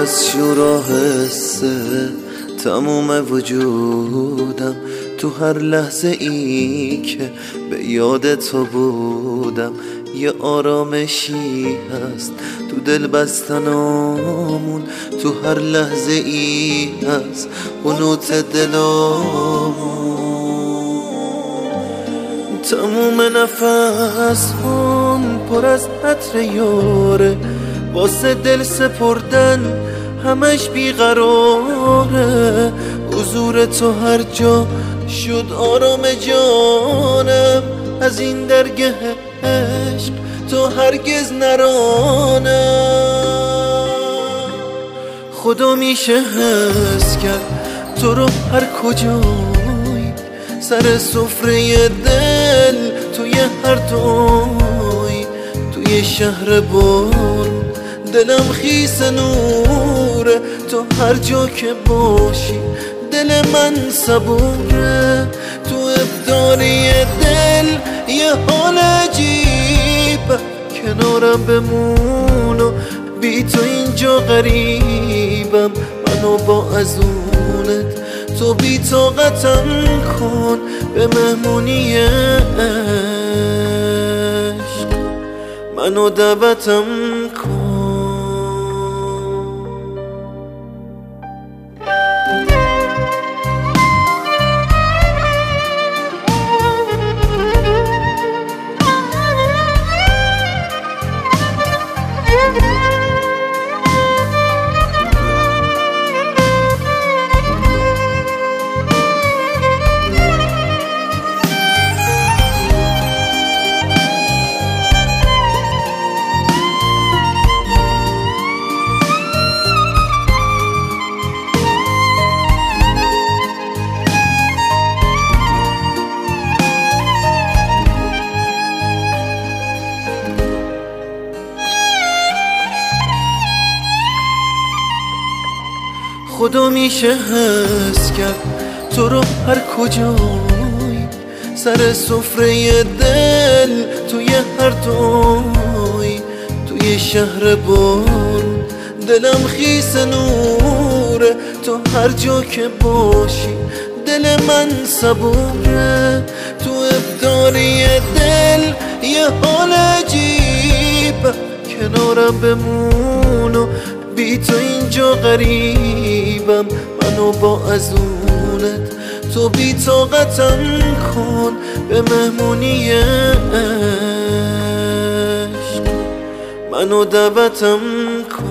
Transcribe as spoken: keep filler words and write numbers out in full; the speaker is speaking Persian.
از شور و حسه تموم وجودم، تو هر لحظه ای که به یاد تو بودم یه آرامشی هست تو دل بستنامون، تو هر لحظه ای هست قنوت دلامون. تموم نفس هم پر از عطر یاره، واسه دل سپردن همش بیقراره، حضور تو هر جا شد آرام جانم، از این درگه عشق تو هرگز نرانم. خدا میشه حس کرد تو رو هر کجایی، سر سفره دل توی هر دوی، توی شهر بارون دلم خیس نوره، تو هر جا که باشی دل من صبوره، تو افداری دل یه حال عجیبه، کنارم بمون و بی تو اینجا غریبم، منو با ازونت تو بی طاقتم کن به مهمونی عشق، منو دعوتم کن. خدا میشه حس کرد تو رو هر کجایی، سر سفره دل توی هر دوی، توی شهر بارون دلم خیس نوره، تو هر جا که باشی دل من صبوره، تو افداری دل یه حال عجیبه، کنارم بمون و بی تو اینجا غریبم، منو با ازونت تو بی طاقتم کن به مهمونی عشق، منو دعوتم کن.